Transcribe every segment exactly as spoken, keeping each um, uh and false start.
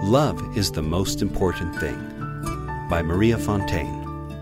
Love is the Most Important Thing, by Maria Fontaine.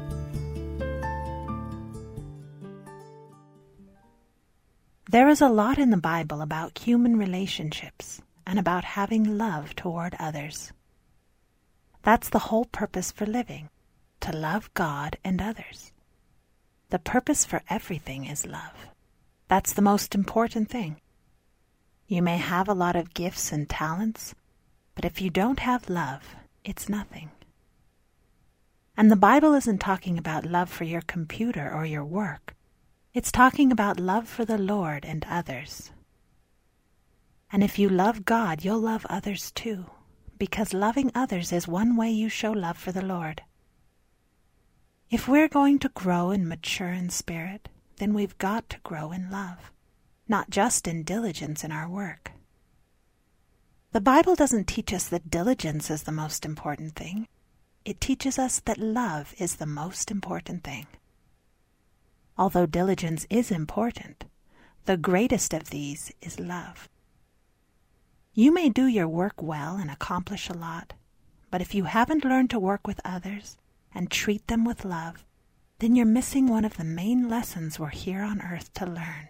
There is a lot in the Bible about human relationships and about having love toward others. That's the whole purpose for living, to love God and others. The purpose for everything is love. That's the most important thing. You may have a lot of gifts and talents, but if you don't have love, it's nothing. And the Bible isn't talking about love for your computer or your work. It's talking about love for the Lord and others. And if you love God, you'll love others too, because loving others is one way you show love for the Lord. If we're going to grow and mature in spirit, then we've got to grow in love, not just in diligence in our work. The Bible doesn't teach us that diligence is the most important thing. It teaches us that love is the most important thing. Although diligence is important, the greatest of these is love. You may do your work well and accomplish a lot, but if you haven't learned to work with others and treat them with love, then you're missing one of the main lessons we're here on earth to learn.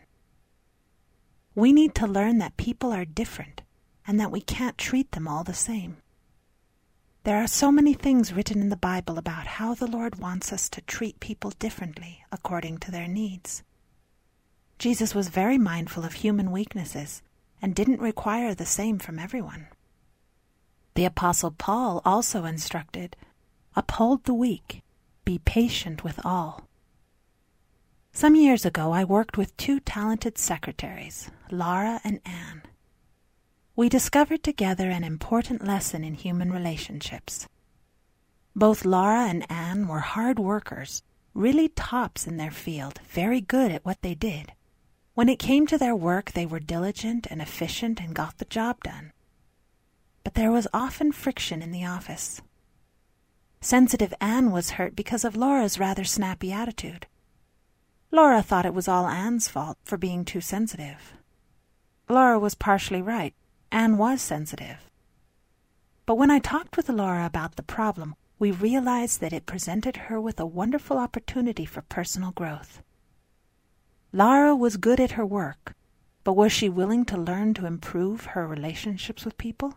We need to learn that people are different and that we can't treat them all the same. There are so many things written in the Bible about how the Lord wants us to treat people differently according to their needs. Jesus was very mindful of human weaknesses and didn't require the same from everyone. The Apostle Paul also instructed, "Uphold the weak, be patient with all." Some years ago, I worked with two talented secretaries, Laura and Anne. We discovered together an important lesson in human relationships. Both Laura and Anne were hard workers, really tops in their field, very good at what they did. When it came to their work, they were diligent and efficient and got the job done. But there was often friction in the office. Sensitive Anne was hurt because of Laura's rather snappy attitude. Laura thought it was all Anne's fault for being too sensitive. Laura was partially right. Anne was sensitive. But when I talked with Laura about the problem, we realized that it presented her with a wonderful opportunity for personal growth. Laura was good at her work, but was she willing to learn to improve her relationships with people?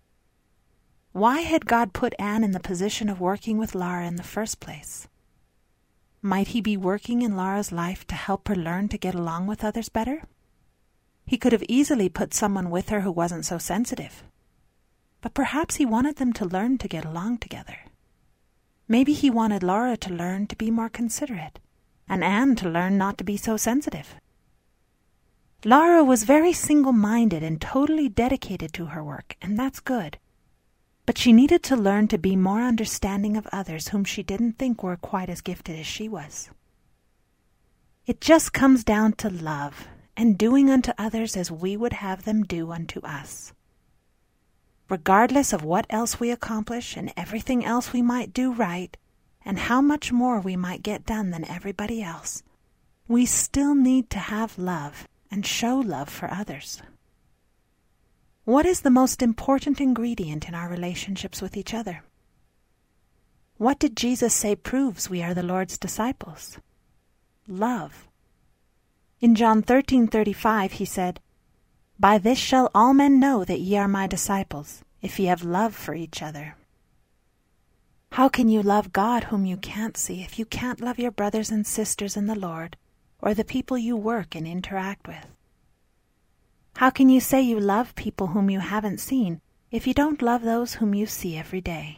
Why had God put Anne in the position of working with Laura in the first place? Might he be working in Laura's life to help her learn to get along with others better? He could have easily put someone with her who wasn't so sensitive. But perhaps he wanted them to learn to get along together. Maybe he wanted Laura to learn to be more considerate, and Anne to learn not to be so sensitive. Laura was very single-minded and totally dedicated to her work, and that's good. But she needed to learn to be more understanding of others whom she didn't think were quite as gifted as she was. It just comes down to love, and doing unto others as we would have them do unto us. Regardless of what else we accomplish and everything else we might do right, and how much more we might get done than everybody else, we still need to have love and show love for others. What is the most important ingredient in our relationships with each other? What did Jesus say proves we are the Lord's disciples? Love. In John thirteen thirty-five he said, "By this shall all men know that ye are my disciples, if ye have love for each other." How can you love God whom you can't see if you can't love your brothers and sisters in the Lord or the people you work and interact with? How can you say you love people whom you haven't seen if you don't love those whom you see every day?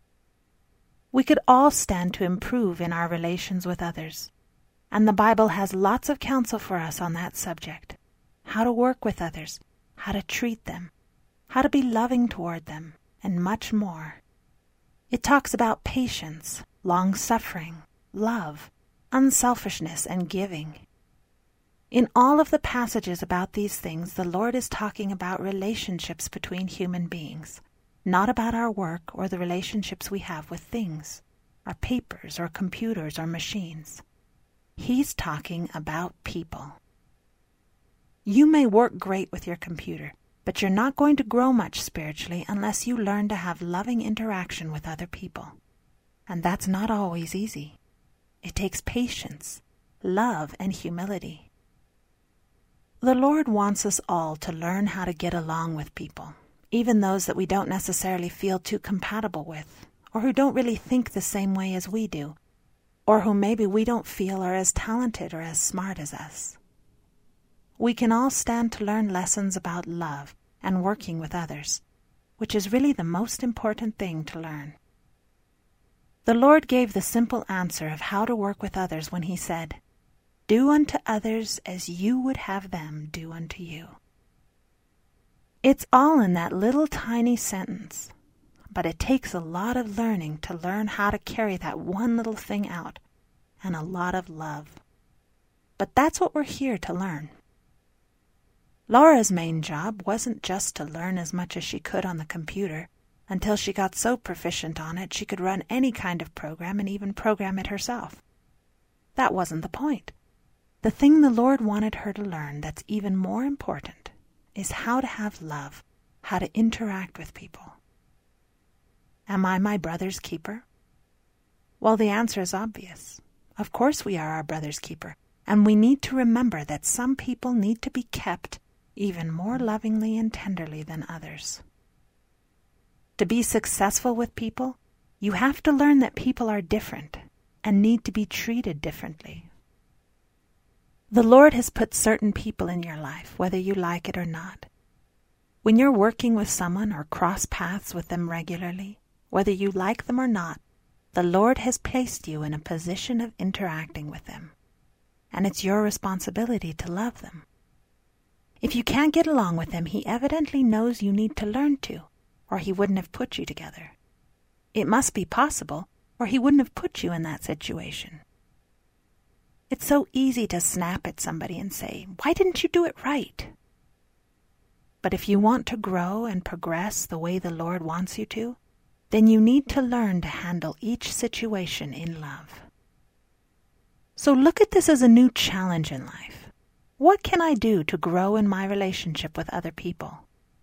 We could all stand to improve in our relations with others. And the Bible has lots of counsel for us on that subject. How to work with others, how to treat them, how to be loving toward them, and much more. It talks about patience, long-suffering, love, unselfishness, and giving. In all of the passages about these things, the Lord is talking about relationships between human beings, not about our work or the relationships we have with things, our papers or computers or machines. He's talking about people. You may work great with your computer, but you're not going to grow much spiritually unless you learn to have loving interaction with other people. And that's not always easy. It takes patience, love, and humility. The Lord wants us all to learn how to get along with people, even those that we don't necessarily feel too compatible with, or who don't really think the same way as we do, or who maybe we don't feel are as talented or as smart as us. We can all stand to learn lessons about love and working with others, which is really the most important thing to learn. The Lord gave the simple answer of how to work with others when he said, "Do unto others as you would have them do unto you." It's all in that little tiny sentence, but it takes a lot of learning to learn how to carry that one little thing out, and a lot of love. But that's what we're here to learn. Laura's main job wasn't just to learn as much as she could on the computer until she got so proficient on it she could run any kind of program and even program it herself. That wasn't the point. The thing the Lord wanted her to learn that's even more important is how to have love, how to interact with people. Am I my brother's keeper? Well, the answer is obvious. Of course we are our brother's keeper, and we need to remember that some people need to be kept even more lovingly and tenderly than others. To be successful with people, you have to learn that people are different and need to be treated differently. The Lord has put certain people in your life, whether you like it or not. When you're working with someone or cross paths with them regularly, whether you like them or not, the Lord has placed you in a position of interacting with them, and it's your responsibility to love them. If you can't get along with them, he evidently knows you need to learn to, or he wouldn't have put you together. It must be possible, or he wouldn't have put you in that situation. It's so easy to snap at somebody and say, "Why didn't you do it right?" But if you want to grow and progress the way the Lord wants you to, then you need to learn to handle each situation in love. So look at this as a new challenge in life. What can I do to grow in my relationship with other people?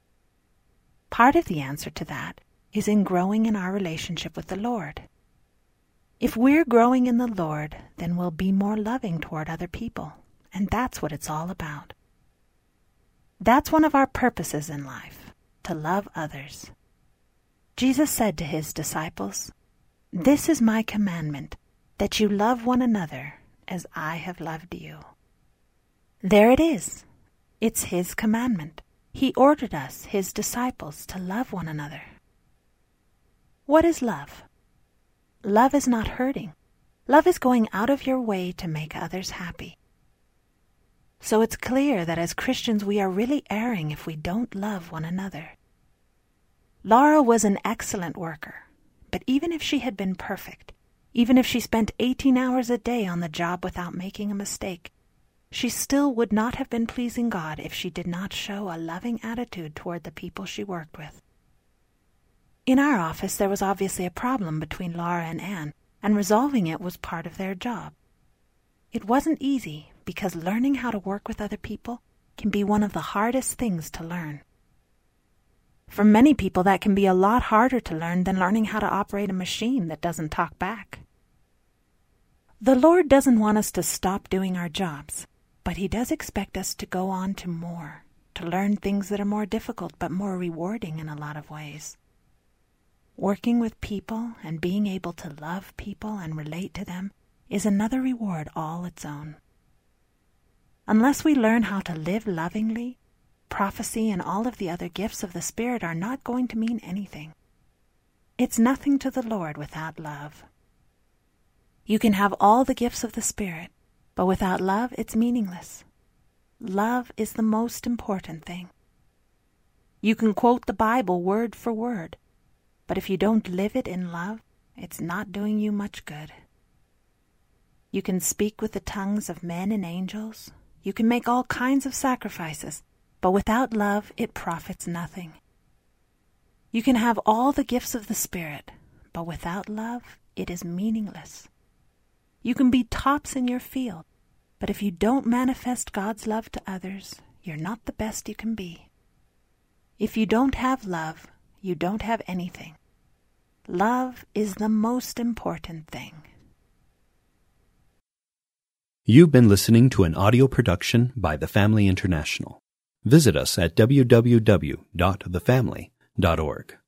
Part of the answer to that is in growing in our relationship with the Lord. If we're growing in the Lord, then we'll be more loving toward other people, and that's what it's all about. That's one of our purposes in life, to love others. Jesus said to his disciples, "This is my commandment, that you love one another as I have loved you." There it is. It's his commandment. He ordered us, his disciples, to love one another. What is love? Love is not hurting. Love is going out of your way to make others happy. So it's clear that as Christians we are really erring if we don't love one another. Laura was an excellent worker, but even if she had been perfect, even if she spent eighteen hours a day on the job without making a mistake, she still would not have been pleasing God if she did not show a loving attitude toward the people she worked with. In our office, there was obviously a problem between Laura and Anne, and resolving it was part of their job. It wasn't easy, because learning how to work with other people can be one of the hardest things to learn. For many people, that can be a lot harder to learn than learning how to operate a machine that doesn't talk back. The Lord doesn't want us to stop doing our jobs, but he does expect us to go on to more, to learn things that are more difficult but more rewarding in a lot of ways. Working with people and being able to love people and relate to them is another reward all its own. Unless we learn how to live lovingly, prophecy and all of the other gifts of the Spirit are not going to mean anything. It's nothing to the Lord without love. You can have all the gifts of the Spirit, but without love, it's meaningless. Love is the most important thing. You can quote the Bible word for word, but if you don't live it in love, it's not doing you much good. You can speak with the tongues of men and angels. You can make all kinds of sacrifices, but without love, it profits nothing. You can have all the gifts of the Spirit, but without love, it is meaningless. You can be tops in your field, but if you don't manifest God's love to others, you're not the best you can be. If you don't have love, you don't have anything. Love is the most important thing. You've been listening to an audio production by The Family International. Visit us at w w w dot the family dot org.